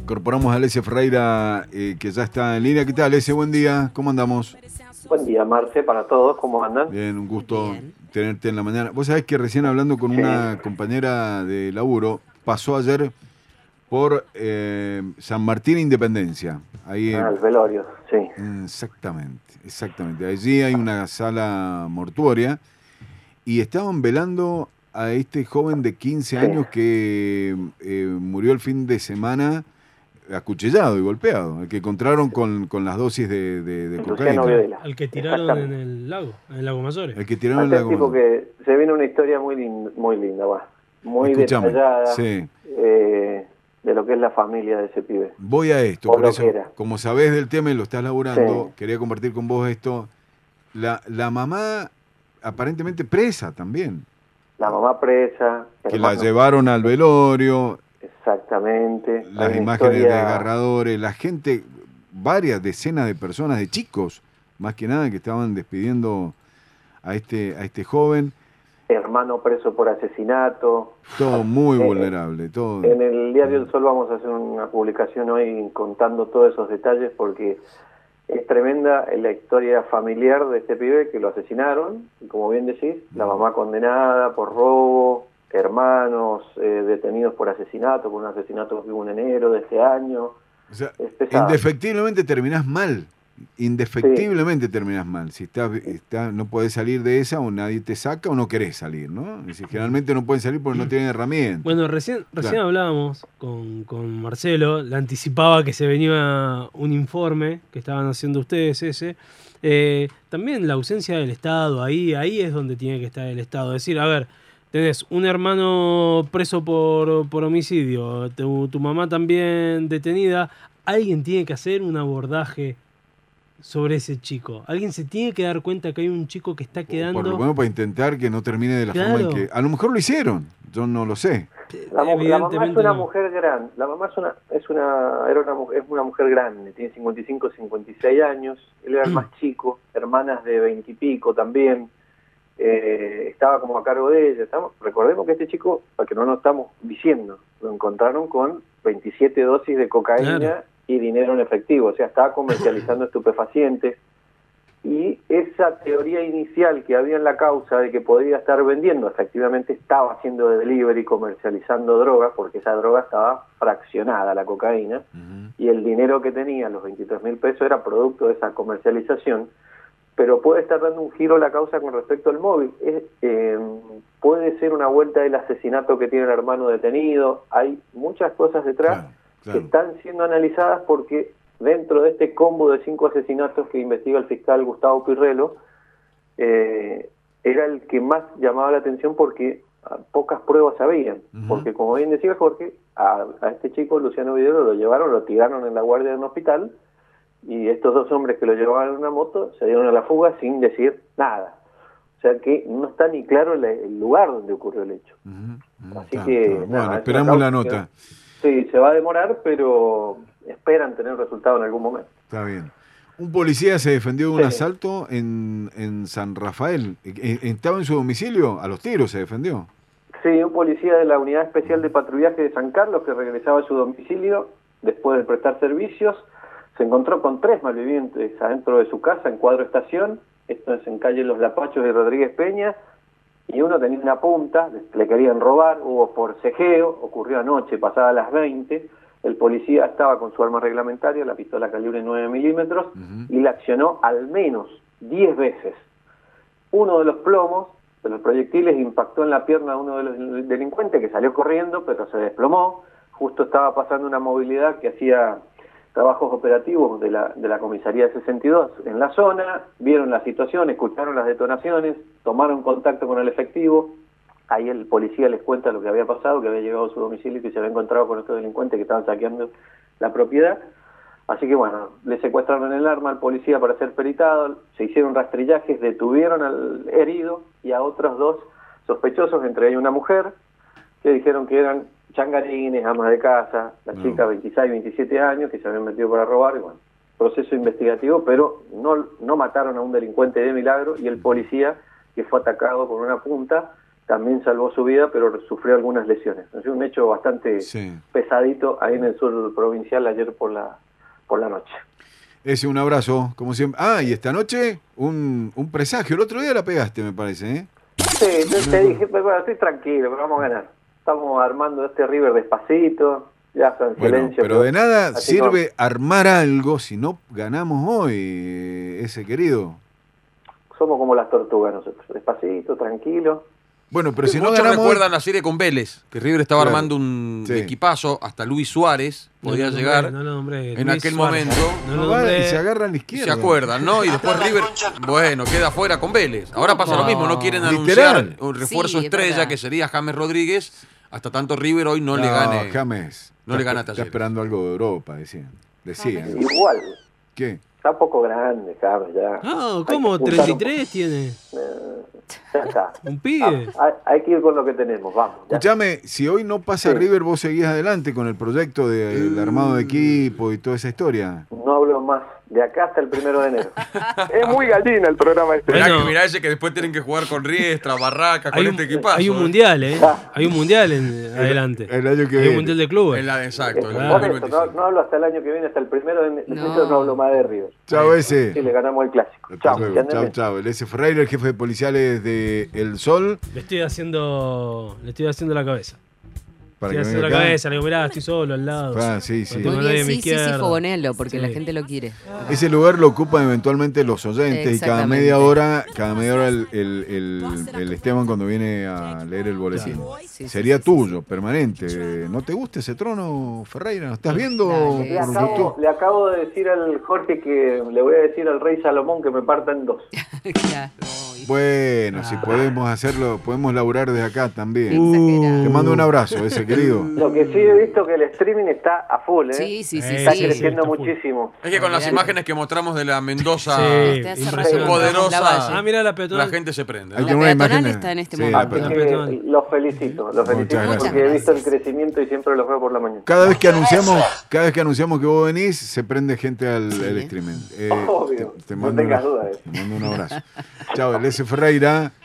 Incorporamos a Alessia Ferreira, que ya está en línea. ¿Qué tal, Alessia? Buen día, ¿cómo andamos? Buen día, Marce, para todos, ¿cómo andan? Bien, un gusto tenerte en la mañana. Vos sabés que recién hablando con Sí. una compañera de laburo, pasó ayer por San Martín Independencia. Ahí, El velorio, sí. exactamente. Allí hay una sala mortuoria y estaban velando a este joven de 15 Sí. años que murió el fin de semana acuchillado y golpeado, el que encontraron con las dosis de Luciano cocaína. Videla. Al que tiraron en el lago Mayores. El que tiraron en la Tipo que se viene una historia muy linda, muy Escuchame, detallada, sí. de lo que es la familia de ese pibe. Voy a esto, O por lo eso, que era. como sabés del tema y lo estás laburando, Sí. quería compartir con vos esto. La mamá aparentemente presa también, La mamá presa, que la hermano. llevaron al velorio, Exactamente. las Hay una imágenes historia, desgarradores, la gente, varias decenas de personas, de chicos, más que nada, que estaban despidiendo a este joven. hermano preso por asesinato. Todo muy Eh, vulnerable, todo. En el Diario del Sol vamos a hacer una publicación hoy contando todos esos detalles porque es tremenda la historia familiar de este pibe que lo asesinaron, y como bien decís, la mamá condenada por robo, hermanos detenidos por asesinato, por un asesinato que hubo en enero de este año. O sea, Es pesado. indefectiblemente terminás mal. Indefectiblemente terminás mal. Si no podés salir de esa, o nadie te saca, o no querés salir, ¿no? Es decir, generalmente no pueden salir porque no tienen herramientas. Bueno, recién Claro. hablábamos con Marcelo, le anticipaba que se venía un informe que estaban haciendo ustedes ese. También la ausencia del Estado, ahí es donde tiene que estar el Estado. Es decir, a ver, tenés un hermano preso por homicidio, tu mamá también detenida, alguien tiene que hacer un abordaje sobre ese chico. Alguien se tiene que dar cuenta que hay un chico que está quedando... Por lo menos para intentar que no termine de la forma en que... A lo mejor lo hicieron, yo no lo sé. La mamá es una no. mujer grande. La mamá es una mujer grande, tiene 55, 56 años. Él era el más chico, hermanas de 20 y pico también. Estaba como a cargo de ella. Recordemos que este chico, para que no nos estamos diciendo, lo encontraron con 27 dosis de cocaína. Claro. Y dinero en efectivo, o sea, estaba comercializando estupefacientes. Y esa teoría inicial que había en la causa de que podría estar vendiendo, efectivamente estaba haciendo de delivery, comercializando drogas, porque esa droga estaba fraccionada, la cocaína, y el dinero que tenía, los 23.000 pesos, era producto de esa comercialización, pero puede estar dando un giro a la causa con respecto al móvil. Puede ser una vuelta del asesinato que tiene el hermano detenido, hay muchas cosas detrás. Claro. Que están siendo analizadas porque dentro de este combo de 5 asesinatos que investiga el fiscal Gustavo Pirrello, era el que más llamaba la atención porque pocas pruebas habían. Porque como bien decía Jorge, a este chico, Luciano Videla, lo llevaron, lo tiraron en la guardia de un hospital, y estos dos hombres que lo llevaban en una moto se dieron a la fuga sin decir nada. O sea que no está ni claro el lugar donde ocurrió el hecho. Así que... Bueno, esperamos la nota. Sí, se va a demorar, pero esperan tener resultado en algún momento. Está bien. Un policía se defendió de un asalto en San Rafael. ¿Estaba en su domicilio? A los tiros se defendió. Sí, un policía de la Unidad Especial de Patrullaje de San Carlos que regresaba a su domicilio después de prestar servicios. Se encontró con 3 malvivientes adentro de su casa en Cuadro Estación. Esto es en calle Los Lapachos de Rodríguez Peña. Y uno tenía una punta, le querían robar, hubo forcejeo, ocurrió anoche, pasada las 20, el policía estaba con su arma reglamentaria, la pistola calibre 9 milímetros, y la accionó al menos 10 veces. Uno de los plomos, de los proyectiles, impactó en la pierna de uno de los delincuentes, que salió corriendo, pero se desplomó. Justo estaba pasando una movilidad que hacía trabajos operativos de la comisaría 62 en la zona, vieron la situación, escucharon las detonaciones, tomaron contacto con el efectivo. Ahí el policía les cuenta lo que había pasado, que había llegado a su domicilio y que se había encontrado con estos delincuentes que estaban saqueando la propiedad. Así que bueno, le secuestraron el arma al policía para ser peritado, se hicieron rastrillajes, detuvieron al herido y a otros 2 sospechosos, entre ellos una mujer, que dijeron que eran changarines, amas de casa, la chica 26, 27 años, que se habían metido para robar, y bueno, proceso investigativo, pero no mataron a un delincuente de milagro, y el policía que fue atacado con una punta también salvó su vida, pero sufrió algunas lesiones. Es un hecho bastante pesadito ahí en el sur provincial ayer por la noche. Ese, un abrazo, como siempre. Ah, y esta noche un presagio. El otro día la pegaste, me parece, ¿eh? Sí, te dije, pero bueno, estoy tranquilo, pero vamos a ganar. Estamos armando este River despacito, ya está en silencio. Pero de nada sirve armar algo si no ganamos hoy, ese querido. Somos como las tortugas nosotros, despacito, tranquilo. Bueno, pero si no Muchos ganamos... recuerdan la serie con Vélez, que River estaba armando un equipazo, hasta Luis Suárez podía llegar en aquel momento. Y se agarran a la izquierda. Se acuerdan, ¿no? Y después River, bueno, queda fuera con Vélez. Ahora pasa lo mismo, no quieren anunciar un refuerzo estrella que sería James Rodríguez, hasta tanto River hoy no le gane. James. No le gana a Está Talleres. esperando algo de Europa, decían. Igual. ¿Qué? Está un poco grande, James, ya. No, ¿cómo? 33 tiene. Ya está. Un pibe. Hay que ir con lo que tenemos, vamos. Escuchame, si hoy no pasa River, vos seguís adelante con el proyecto del armado de equipo y toda esa historia. No hablo más. De acá hasta el 1 de enero. Es muy gallina el programa este. Mirá ese que después tienen que jugar con Riestra, Barraca, con este equipazo. Hay un mundial, ¿eh? Hay un mundial adelante. El año que hay viene. un mundial de clubes. Exacto. No hablo hasta el año que viene, hasta el 1 de enero no hablo más de River. Chao, ese. Sí, le ganamos el clásico. Chao. El ese Ferreira, el jefe de policiales de El Sol. Le estoy haciendo la cabeza. Para le que estoy haciendo la cabeza, le digo, mirá, estoy solo al lado. Sí. Muy bien, sí, fogonealo, porque la gente lo quiere. Ese lugar lo ocupan eventualmente los oyentes y cada media hora el Esteban cuando viene a leer el boletín. Sería tuyo, permanente. ¿No te gusta ese trono, Ferreira? ¿No estás viendo por YouTube? Le acabo de decir al Jorge que le voy a decir al rey Salomón que me parta en dos. Bueno, si podemos hacerlo, podemos laburar desde acá también. Te mando un abrazo, ese querido. Lo que sí he visto que el streaming está a full, ¿eh? Sí. Está creciendo muchísimo. Es que con las imágenes que mostramos de la Mendoza poderosa, mira la peatonal. La gente se prende. La peatonal está en este momento. Los felicito porque he visto el crecimiento y siempre los veo por la mañana. Cada vez que anunciamos que vos venís, se prende gente al streaming. Obvio, Te no mando tengas dudas. Te mando un abrazo. Chao, el S. Ferreira.